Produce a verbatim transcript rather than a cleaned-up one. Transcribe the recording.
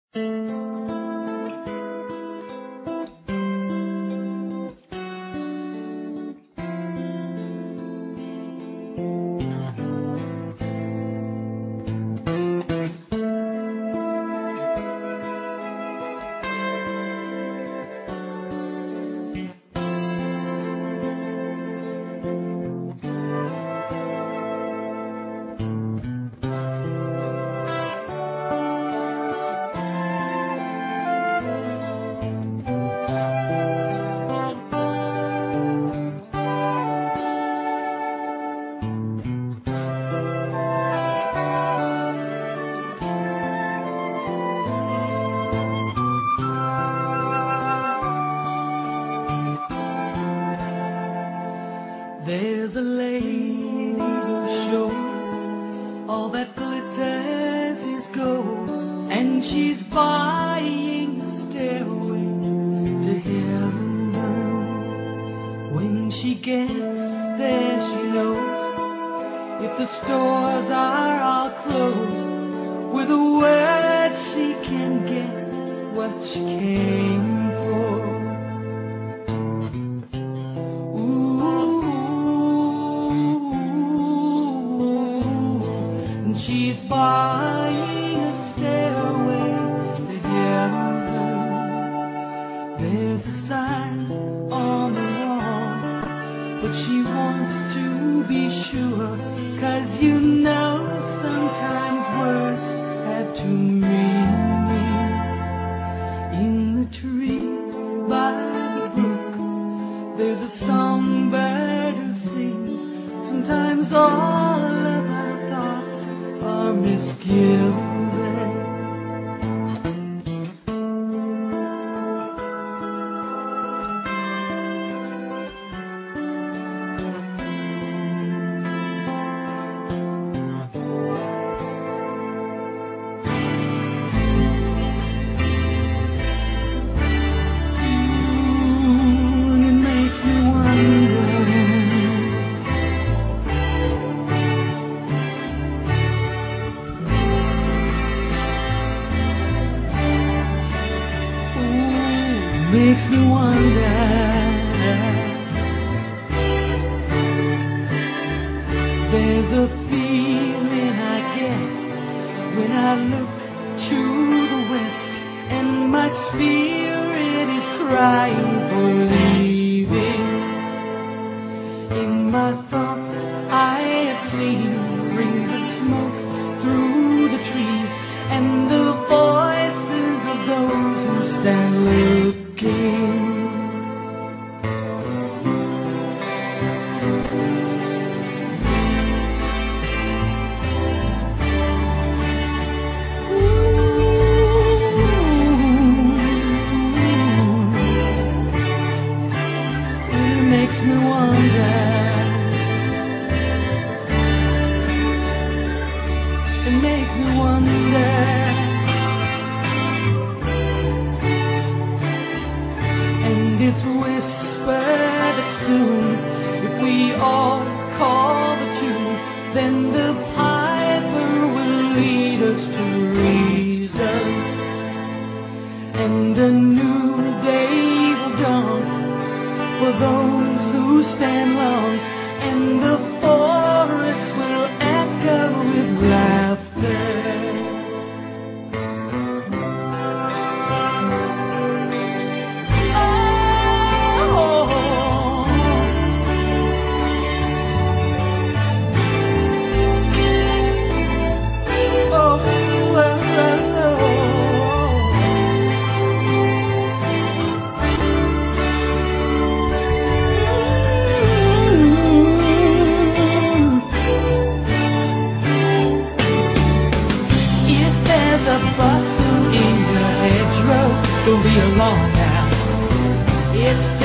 There's a lady who's sure all that glitters is gold, and she's buying a stairway to heaven. When she gets there, she knows if the stores are all closed, with a word she can get what she came for. She's buying a stairway to heaven. There's a sign on the wall, but she wants to be sure, 'cause you know sometimes words have two meanings. In the tree by the brook, there's a songbird who sings. Sometimes all of our thoughts are misgiven. Makes me wonder. There's a feeling I get when I look to the west, and my spirit is crying for leaving. In my thoughts I have seen rings of smoke through the trees, and the voices of those who stand looking. It makes me wonder. It makes me wonder. It's whispered that soon, if we all call the tune, then the piper will lead us to reason, and a new day will dawn for those who stand long, and the forest will echo with laughter. Don't be alone now. It's